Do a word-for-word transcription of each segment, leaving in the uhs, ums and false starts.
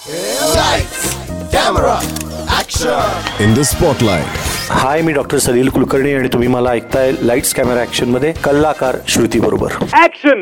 Lights, camera, action. In the spotlight. Hi, मी doctor Salil Kulkarni आणि तुम्ही मला ऐकताय लाईट्स कॅमेरा ॲक्शन मध्ये कलाकार श्रुती बरोबर. ॲक्शन.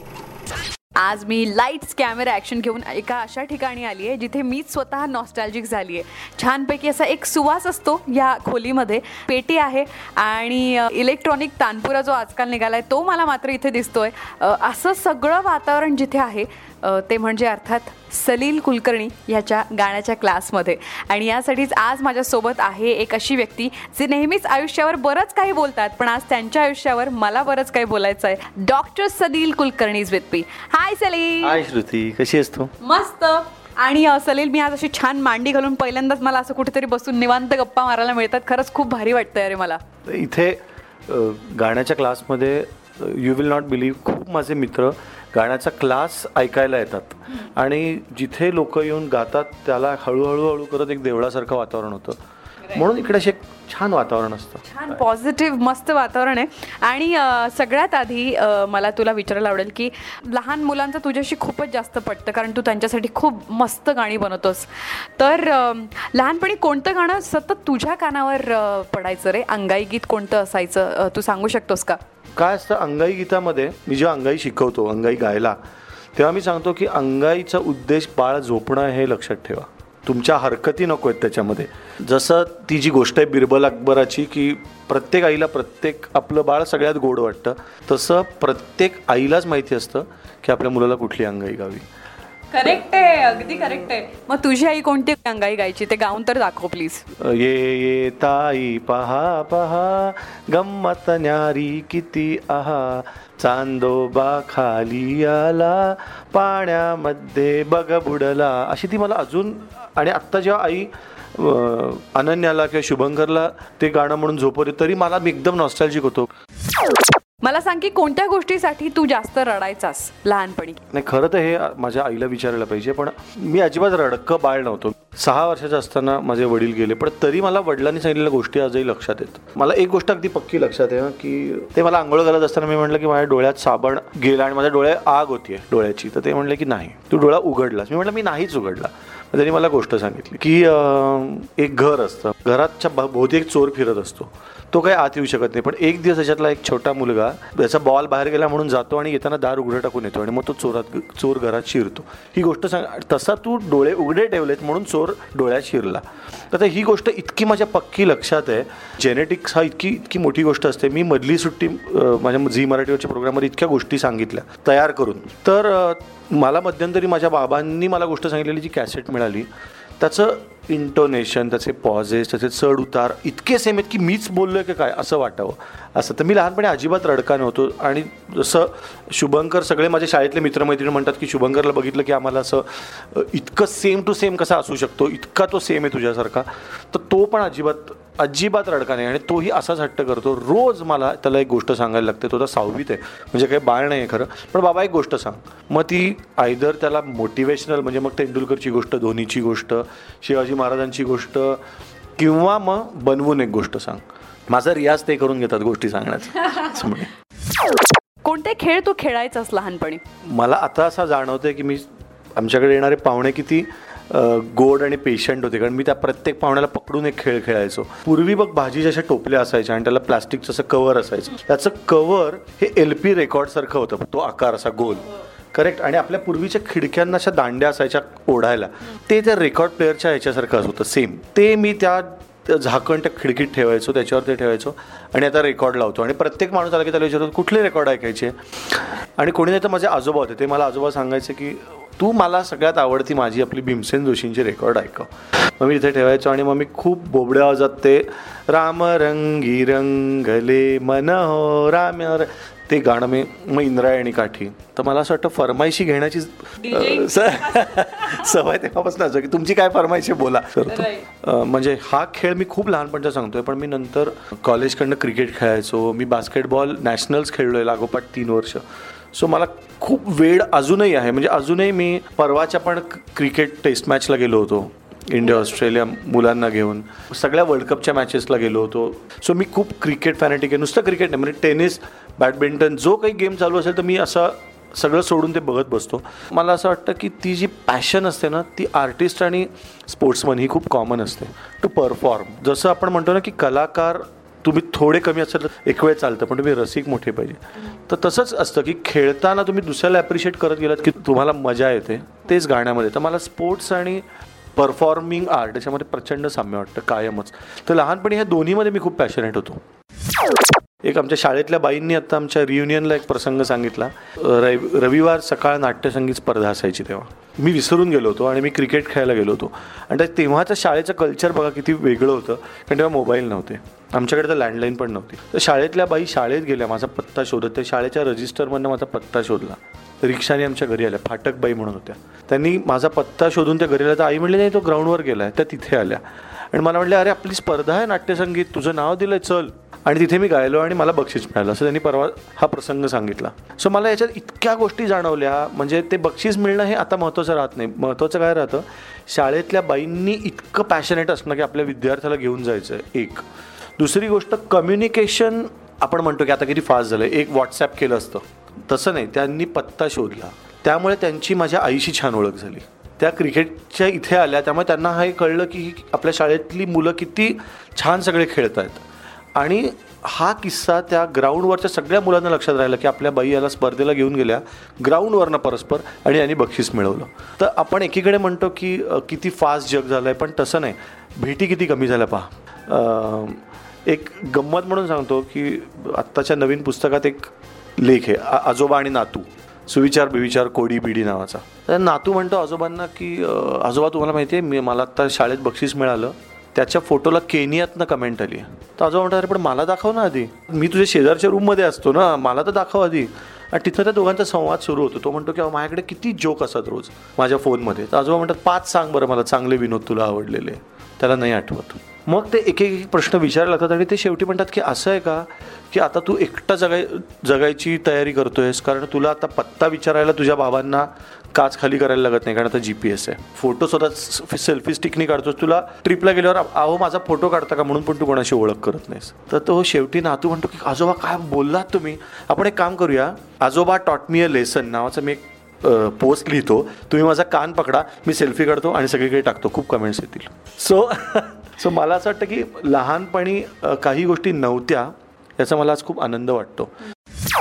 आज मी लाईट्स कॅमेरा ॲक्शन घेऊन एका अशा ठिकाणी आली आहे जिथे मीच स्वतः नॉस्टॅल्जिक झाली आहे. छानपैकी असा एक सुवास असतो या खोलीमध्ये. पेटी आहे आणि इलेक्ट्रॉनिक तानपुरा जो आजकाल निघाला आहे तो मला मात्र इथे दिसतोय. असं सगळं वातावरण जिथे आहे ते म्हणजे अर्थात सलील कुलकर्णी ह्याच्या गाण्याच्या क्लासमध्ये. आणि यासाठीच आज माझ्यासोबत आहे एक अशी व्यक्ती जे नेहमीच आयुष्यावर बरंच काही बोलतात, पण आज त्यांच्या आयुष्यावर मला बरंच काही बोलायचं आहे. Doctor Salil Kulkarni is with me. Hi Salil. Hi Shruti, कशी आहेस तू? मस्त. आणि सलील, मी आज अशी छान मांडी घालून पहिल्यांदाच मला असं कुठेतरी बसून निवांत गप्पा मारायला मिळतात. खरंच खूप भारी वाटतंय अरे मला. इथे गाण्याच्या क्लासमध्ये यू विल नॉट बिलीव्ह खूप माझे मित्र गाण्याचा क्लास ऐकायला येतात आणि जिथे लोक येऊन गातात त्याला हळूहळू हळू करत एक देवळासारखं वातावरण होतं. म्हणून इकडे असे छान वातावरण असतं, छान पॉझिटिव्ह मस्त वातावरण आहे. आणि सगळ्यात आधी मला तुला विचारायला आवडेल की लहान मुलांचं तुझ्याशी खूपच जास्त पटतं, कारण तू त्यांच्यासाठी खूप मस्त गाणी बनवतोस. तर लहानपणी कोणतं गाणं सतत तुझ्या कानावर पडायचं रे? अंगाई गीत कोणतं असायचं, तू सांगू शकतोस का? काय असतं अंगाई गीतामध्ये, मी जेव्हा अंगाई शिकवतो अंगाई गायला, तेव्हा मी सांगतो की अंगाईचा उद्देश बाळ झोपणं हे लक्षात ठेवा. तुमच्या हरकती नको आहेत त्याच्यामध्ये. जसं ती जी गोष्ट आहे बिरबल अकबराची की प्रत्येक आईला प्रत्येक आपलं बाळ सगळ्यात गोड वाटतं, तसं प्रत्येक आईलाच माहिती असतं की आपल्या मुलाला कुठली अंगाई गावी. करेक्ट आहे, अगदी करेक्ट आहे. मग तुझी आई कोणती अंगाई गायची ते गाऊन तर दाखव प्लीज. ये ये ताई पहा पहा गंमत न्यारी किती आहा, चांदोबा खाली आला पाण्यामध्ये बघ बुडला. अशी ती मला अजून. आणि आत्ता जेव्हा आई अनन्याला किंवा शुभंकरला ते गाणं म्हणून झोपवते तरी मला मी एकदम नॉस्टॅल्जिक होतो. मला सांग की कोणत्या गोष्टीसाठी तू जास्त रडायचास लहानपणी? नाही, खरं तर हे माझ्या आईला विचारायला पाहिजे, पण मी अजिबात रडकं बाळ नव्हतो. सहा वर्षाचं असताना माझे वडील गेले, पण तरी मला वडिलांनी सांगितलेल्या गोष्टी आजही लक्षात आहेत. मला एक गोष्ट अगदी पक्की लक्षात आहे की ते मला आंघोळ घालत असताना मी म्हटलं की माझ्या डोळ्यात साबण गेला आणि माझ्या डोळ्यात आग होती डोळ्याची. तर ते म्हटलं की नाही, तू डोळा उघडलास. मी म्हटलं मी नाहीच उघडला. त्यांनी मला गोष्ट सांगितली की एक घर असतं, घराच्या भोवती एक चोर फिरत असतो, तो काही आत येऊ शकत नाही. पण एक दिवस त्याच्यातला एक छोटा मुलगा त्याचा बॉल बाहेर गेला म्हणून जातो आणि येताना दार उघडं टाकून येतो आणि मग तो चोरात चोर घरात शिरतो. ही गोष्ट सांग. तसा तू डोळे उघडे ठेवलेत म्हणून चोर डोळ्यात शिरला. तर ही गोष्ट इतकी माझ्या पक्की लक्षात आहे. जेनेटिक्स हा इतकी इतकी मोठी गोष्ट असते. मी मधली सुट्टी माझ्या झी मराठीवरच्या प्रोग्राममध्ये इतक्या गोष्टी सांगितल्या तयार करून. तर मला मध्यंतरी माझ्या बाबांनी मला गोष्ट सांगितलेली जी कॅसेट मिळाली, त्याचं इंटोनेशन, त्याचे पॉझेस, त्याचे चढ उतार इतके सेम आहेत की मीच बोललोय की काय असं वाटावं. असं तर मी लहानपणी अजिबात रडका नव्हतो. आणि जसं शुभंकर, सगळे माझे शाळेतले मित्रमैत्रिणी म्हणतात की शुभंकरला बघितलं की आम्हाला असं इतकं सेम टू सेम कसा असू शकतो, इतका तो सेम आहे तुझ्यासारखा. तर तो पण अजिबात अजिबात रडका नाही आणि तोही असाच हट्ट करतो. रोज मला त्याला एक गोष्ट सांगायला लागते. तो तर सहावीत आहे, म्हणजे काही बाळ नाही आहे खरं, पण बाबा एक गोष्ट सांग. मग ती आयदर त्याला मोटिवेशनल, म्हणजे मग तेंडुलकरची गोष्ट, धोनीची गोष्ट, शिवाजी महाराजांची गोष्ट, किंवा मग बनवून एक गोष्ट सांग. माझा रियाज ते करून घेतात गोष्टी सांगण्याचा. कोणते खेळ तू खेळायचास लहानपणी? मला आता असं जाणवतंय की मी आमच्याकडे येणारे पाहुणे किती गोड आणि पेशंट होते, कारण मी त्या प्रत्येक पाहुण्याला पकडून एक खेळ खेळायचो. पूर्वी बघ भाजीच्या अशा टोपल्या असायच्या आणि त्याला प्लास्टिकचं असं कव्हर असायचं. त्याचं कव्हर हे एल पी रेकॉर्डसारखं होतं, तो आकार असा गोल. करेक्ट. आणि आपल्या पूर्वीच्या खिडक्यांना अशा दांड्या असायच्या ओढायला, ते त्या रेकॉर्ड प्लेअरच्या ह्याच्यासारखं होतं सेम. ते मी त्या झाकण त्या खिडकीत ठेवायचो, त्याच्यावर ते ठेवायचो आणि आता रेकॉर्ड लावतो. आणि प्रत्येक माणूस आला की त्याला विचारतो कुठले रेकॉर्ड ऐकायचे. आणि कोणी नाही तर माझे आजोबा होते, ते मला आजोबा सांगायचे की तू मला सगळ्यात आवडती माझी आपली भीमसेन जोशींची रेकॉर्ड ऐकव. मग मी तिथे ठेवायचो आणि मग मी खूप बोबड्या आवाजात ते राम रंगी रंगले मन हो राम, ते गाणं मी मग इंद्रायणी काठी. तर मला असं वाटतं फरमाईशी घेण्याची सवय तेव्हापासून असं की तुमची काय फरमाईशी बोला करतो. म्हणजे हा खेळ मी खूप लहानपणचा सांगतोय, पण मी नंतर कॉलेजकडनं क्रिकेट खेळायचो. मी बास्केटबॉल नॅशनल्स खेळलोय लागोपाठ तीन वर्ष. सो मला खूप वेळ अजूनही आहे. म्हणजे अजूनही मी परवाच्या पण क्रिकेट टेस्ट मॅचला गेलो होतो, इंडिया ऑस्ट्रेलिया मुलांना घेऊन. सगळ्या वर्ल्ड कपच्या मॅचेसला गेलो होतो. सो मी खूप क्रिकेट फॅनेटिक आहे. नुसतं क्रिकेट नाही, म्हणजे टेनिस, बॅडमिंटन, जो काही गेम चालू असेल तर मी असं सगळं सोडून ते बघत बसतो. मला असं वाटतं की ती जी पॅशन असते ना ती आर्टिस्ट आणि स्पोर्ट्समन ही खूप कॉमन असते. टू परफॉर्म, जसं आपण म्हणतो ना की कलाकार तुम्ही थोडे कमी असेल तर एक वेळ चालतं, पण तुम्ही रसिक मोठे पाहिजे. तर तसंच असतं की खेळताना तुम्ही दुसऱ्याला ॲप्रिशिएट करत गेलात की तुम्हाला मजा येते, तेच गाण्यामध्ये. तर मला स्पोर्ट्स आणि परफॉर्मिंग आर्ट याच्यामध्ये प्रचंड साम्य वाटतं कायमच. तर लहानपणी ह्या दोन्हीमध्ये मी खूप पॅशनेट होतो. एक आमच्या शाळेतल्या बाईंनी आता आमच्या रियुनियनला एक प्रसंग सांगितला. रवि रविवार सकाळ नाट्यसंगीत स्पर्धा असायची तेव्हा. मी विसरून गेलो होतो आणि मी क्रिकेट खेळायला गेलो होतो. आणि तेव्हाचं शाळेचं कल्चर बघा किती वेगळं होतं, कारण तेव्हा मोबाईल नव्हते, आमच्याकडे तर लँडलाईन पण नव्हती. तर शाळेतल्या बाई शाळेत गेल्या माझा पत्ता शोधत. ते शाळेच्या रजिस्टरमधनं माझा पत्ता शोधला. रिक्षाने आमच्या घरी आल्या, फाटकबाई म्हणून होत्या. त्यांनी माझा पत्ता शोधून त्या घरी आल्या. तर आई म्हणली नाही तो ग्राउंडवर गेला आहे. त्या तिथे आल्या आणि मला म्हटलं अरे आपली स्पर्धा आहे नाट्यसंगीत, तुझं नाव दिलं आहे, चल. आणि तिथे मी गायलो आणि मला बक्षीस मिळालं. असं त्यांनी परवा हा प्रसंग सांगितला. सो मला याच्यात इतक्या गोष्टी जाणवल्या. म्हणजे ते बक्षीस मिळणं हे आता महत्त्वाचं राहत नाही. महत्त्वाचं काय राहतं, शाळेतल्या बाईंनी इतकं पॅशनेट असणं की आपल्या विद्यार्थ्याला घेऊन जायचं आहे. एक दुसरी गोष्ट कम्युनिकेशन. आपण म्हणतो की आता किती फास्ट झालं, एक व्हॉट्सॲप केलं असतं, तसं नाही. त्यांनी पत्ता शोधला. त्यामुळे त्यांची माझ्या आईशी छान ओळख झाली. त्या क्रिकेटच्या इथे आल्या, त्यामुळे त्यांना हे कळलं की आपल्या शाळेतली मुलं किती छान सगळे खेळत आहेत. आणि हा किस्सा त्या ग्राउंडवरच्या सगळ्या मुलांना लक्षात राहिला की आपल्या बाई याला स्पर्धेला घेऊन गेल्या ग्राउंडवरनं परस्पर आणि यांनी बक्षीस मिळवलं. तर आपण एकीकडे म्हणतो की किती फास्ट जग झालं आहे, पण तसं नाही. भेटी किती कमी झाल्या पहा. एक गंमत म्हणून सांगतो की आत्ताच्या नवीन पुस्तकात एक लेख आहे, आजोबा आणि नातू, सुविचार बिविचार कोडी बिडी नावाचा. तर नातू म्हणतो आजोबांना की आजोबा तुम्हाला माहिती आहे मी मला आत्ता शाळेत बक्षीस मिळालं, त्याच्या फोटोला केनियातनं कमेंट आली आहे. तर आजोबा म्हणतात अरे पण मला दाखव ना आधी, मी तुझ्या शेजारच्या रूममध्ये असतो ना, मला तर दाखव आधी. आणि तिथं त्या दोघांचा संवाद सुरू होतो. तो म्हणतो की माझ्याकडे किती जोक असतात रोज माझ्या फोनमध्ये. तर आजोबा म्हणतात पाच सांग बरं मला चांगले विनोद तुला आवडलेले. त्याला नाही आठवत. मग ते एक एक प्रश्न विचारायला लागतात आणि ते शेवटी म्हणतात की असं आहे का की आता तू एकटा जगाय जगायची तयारी करतोयस, कारण तुला आता पत्ता विचारायला तुझ्या बाबांना काच खाली करायला लागत नाही, कारण आता जी पी एस आहे. फोटो स्वतः सेल्फी स्टिकनी काढतोस. तुला ट्रिपला गेल्यावर अहो माझा फोटो काढता का म्हणून पण तू कोणाशी ओळख करत नाहीस. तर तो शेवटी नातू म्हणतो की आजोबा काय बोललात तुम्ही, आपण एक काम करूया, आजोबा टॉट मी अ लेसन नावाचं मी एक पोस्ट लिहितो, तुम्ही माझा कान पकडा, मी सेल्फी काढतो आणि सगळीकडे टाकतो, खूप कमेंट्स येतील. सो सो मला असं वाटतं की लहानपणी काही गोष्टी नव्हत्या, याचा मला आज खूप आनंद वाटतो.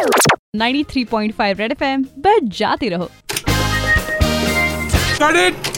Ninety three point five Red F M बजाते रहो.